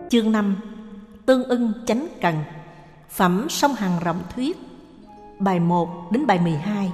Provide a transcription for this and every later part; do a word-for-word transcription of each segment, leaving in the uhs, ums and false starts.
Chương năm. Tương ưng chánh cần. Phẩm Song Hằng Rộng Thuyết. Bài một đến bài mười hai.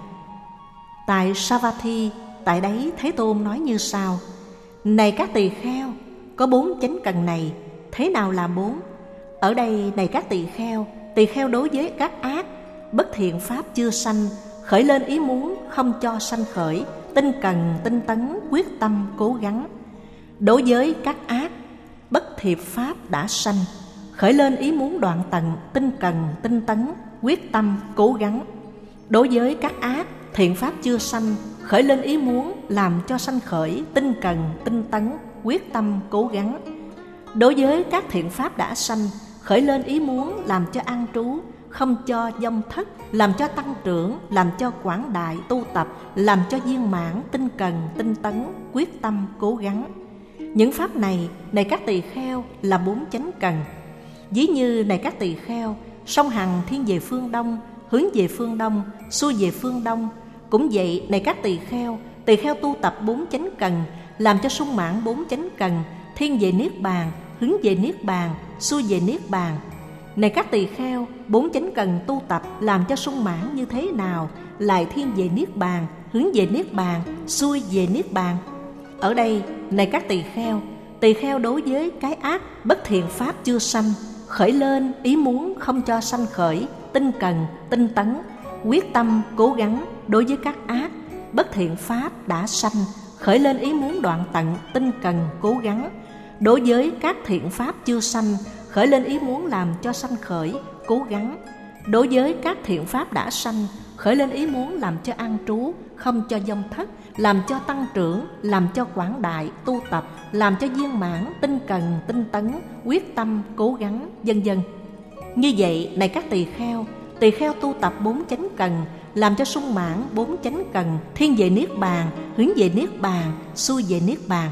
Tại Savatthi, tại đấy Thế Tôn nói như sau: Này các tỳ kheo, có bốn chánh cần này. Thế nào là bốn? Ở đây, này các tỳ kheo, tỳ kheo đối với các ác, bất thiện pháp chưa sanh, khởi lên ý muốn không cho sanh khởi, tinh cần, tinh tấn, quyết tâm, cố gắng. Đối với các ác, bất thiện pháp đã sanh, khởi lên ý muốn đoạn tận, tinh cần, tinh tấn, quyết tâm, cố gắng. Đối với các ác, thiện pháp chưa sanh, khởi lên ý muốn làm cho sanh khởi, tinh cần, tinh tấn, quyết tâm, cố gắng. Đối với các thiện pháp đã sanh, khởi lên ý muốn làm cho an trú, không cho vong thất, làm cho tăng trưởng, làm cho quảng đại tu tập, làm cho viên mãn, tinh cần, tinh tấn, quyết tâm, cố gắng. Những pháp này, này các tỳ kheo, là bốn chánh cần. Ví như, này các tỳ kheo, song hằng thiên về phương đông, hướng về phương đông, xuôi về phương đông. Cũng vậy, này các tỳ kheo, tỳ kheo tu tập bốn chánh cần, làm cho sung mãn bốn chánh cần, thiên về niết bàn, hướng về niết bàn, xuôi về niết bàn. Này các tỳ kheo, bốn chánh cần tu tập làm cho sung mãn như thế nào, lại thiên về niết bàn, hướng về niết bàn, xuôi về niết bàn. Ở đây, này các tỳ kheo, tỳ kheo đối với cái ác, bất thiện pháp chưa sanh, khởi lên ý muốn không cho sanh khởi, tinh cần, tinh tấn, quyết tâm, cố gắng. Đối với các ác, bất thiện pháp đã sanh, khởi lên ý muốn đoạn tận, tinh cần, cố gắng. Đối với các thiện pháp chưa sanh, khởi lên ý muốn làm cho sanh khởi, cố gắng. Đối với các thiện pháp đã sanh, khởi lên ý muốn làm cho an trú, không cho vong thất, làm cho tăng trưởng, làm cho quảng đại, tu tập, làm cho viên mãn, tinh cần, tinh tấn, quyết tâm, cố gắng, vân vân. Như vậy, này các tỳ kheo, tỳ kheo tu tập bốn chánh cần, làm cho sung mãn bốn chánh cần, thiên về niết bàn, hướng về niết bàn, xuôi về niết bàn.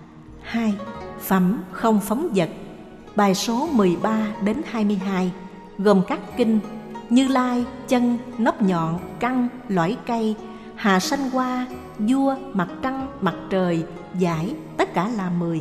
Hai. Phẩm không phóng dật. Bài số mười ba đến hai mươi hai, gồm các kinh Như Lai, chân, nóc nhọn, căn, lõi cây, hà sanh hoa, vua, mặt trăng, mặt trời, giải, tất cả là mười.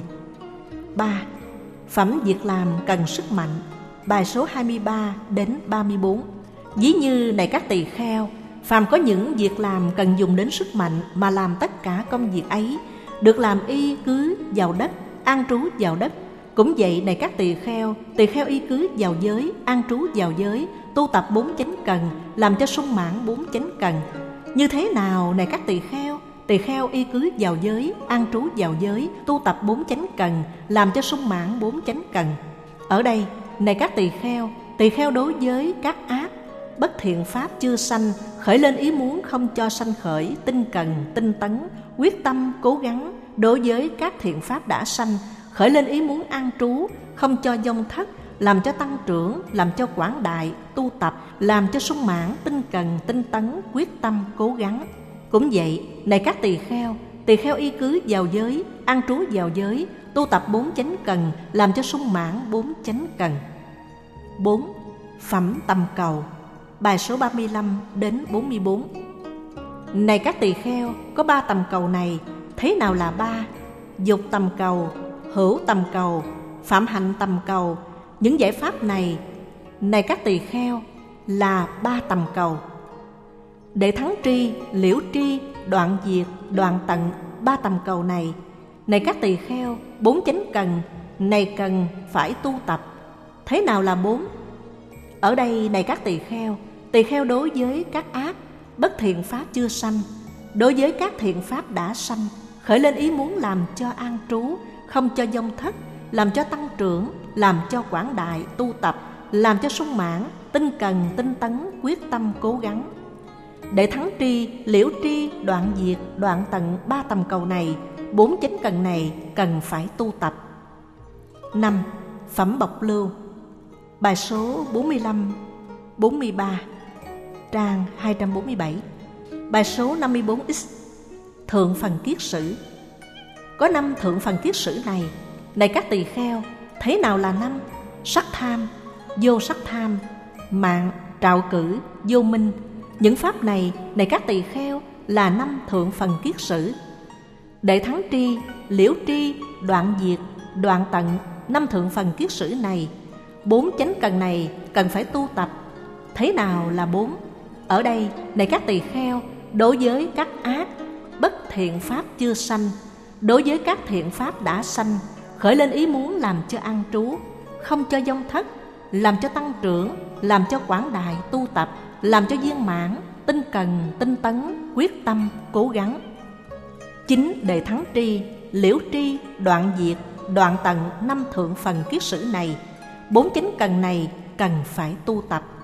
Ba. Phẩm việc làm cần sức mạnh. Bài số hai mươi ba đến ba mươi bốn. Ví như, này các tỳ kheo, phàm có những việc làm cần dùng đến sức mạnh mà làm tất cả công việc ấy, được làm y cứ vào đất, an trú vào đất. Cũng vậy, này các tỳ kheo, tỳ kheo y cứ vào giới, an trú vào giới, tu tập bốn chánh cần, làm cho sung mãn bốn chánh cần. Như thế nào, này các tỳ kheo? Tỳ kheo y cứ vào giới, an trú vào giới, tu tập bốn chánh cần, làm cho sung mãn bốn chánh cần. Ở đây, này các tỳ kheo, tỳ kheo đối với các ác, bất thiện pháp chưa sanh, khởi lên ý muốn không cho sanh khởi, tinh cần, tinh tấn, quyết tâm, cố gắng. Đối với các thiện pháp đã sanh, khởi lên ý muốn an trú, không cho vong thất, làm cho tăng trưởng, làm cho quảng đại, tu tập, làm cho sung mãn, tinh cần, tinh tấn, quyết tâm, cố gắng. Cũng vậy, này các tỳ kheo, tỳ kheo y cứ vào giới, an trú vào giới, tu tập bốn chánh cần, làm cho sung mãn bốn chánh cần. Bốn. Phẩm tầm cầu. Bài số ba mươi lăm đến bốn mươi bốn. Này các tỳ kheo, có ba tầm cầu này. Thế nào là ba? Dục tầm cầu, hữu tầm cầu, phạm hạnh tầm cầu. Những giải pháp này, này các tỳ kheo, là ba tầm cầu. Để thắng tri, liễu tri, đoạn diệt, đoạn tận ba tầm cầu này, này các tỳ kheo, bốn chánh cần này cần phải tu tập. Thế nào là bốn? Ở đây, này các tỳ kheo, tỳ kheo đối với các ác, bất thiện pháp chưa sanh, đối với các thiện pháp đã sanh, khởi lên ý muốn làm cho an trú, không cho vong thất, làm cho tăng trưởng, làm cho quảng đại, tu tập, làm cho sung mãn, tinh cần, tinh tấn, quyết tâm, cố gắng. Để thắng tri, liễu tri, đoạn diệt, đoạn tận ba tầm cầu này, bốn chánh cần này cần phải tu tập. Năm. Phẩm bộc lưu. Bài số bốn mươi lăm, bốn mươi ba, trang hai trăm bốn mươi bảy. Bài số năm mươi bốn x. Thượng phần kiết sử. Có năm thượng phần kiết sử này. Này các tỳ kheo, thế nào là năm? Sắc tham, vô sắc tham, mạng, trạo cử, vô minh. Những pháp này, này các tỳ kheo, là năm thượng phần kiết sử. Để thắng tri, liễu tri, đoạn diệt, đoạn tận năm thượng phần kiết sử này, bốn chánh cần này cần phải tu tập. Thế nào là bốn? Ở đây, này các tỳ kheo, đối với các ác, bất thiện pháp chưa sanh, đối với các thiện pháp đã sanh, khởi lên ý muốn làm cho an trú, không cho vong thất, làm cho tăng trưởng, làm cho quảng đại tu tập, làm cho viên mãn, tinh cần, tinh tấn, quyết tâm, cố gắng. Chính để thắng tri, liễu tri, đoạn diệt, đoạn tận năm thượng phần kiết sử này, bốn chánh cần này cần phải tu tập.